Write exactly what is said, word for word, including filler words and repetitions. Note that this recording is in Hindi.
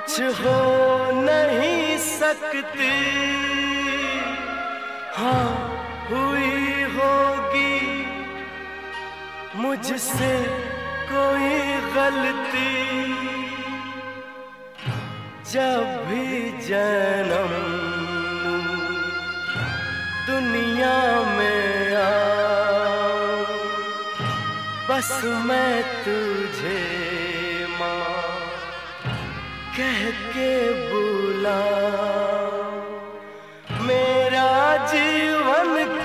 कुछ हो नहीं सकती, हाँ हुई होगी मुझसे कोई गलती। जब भी जन्म दुनिया में आऊं, बस मैं तुझे माँ कह के बुला। मेरा जीवन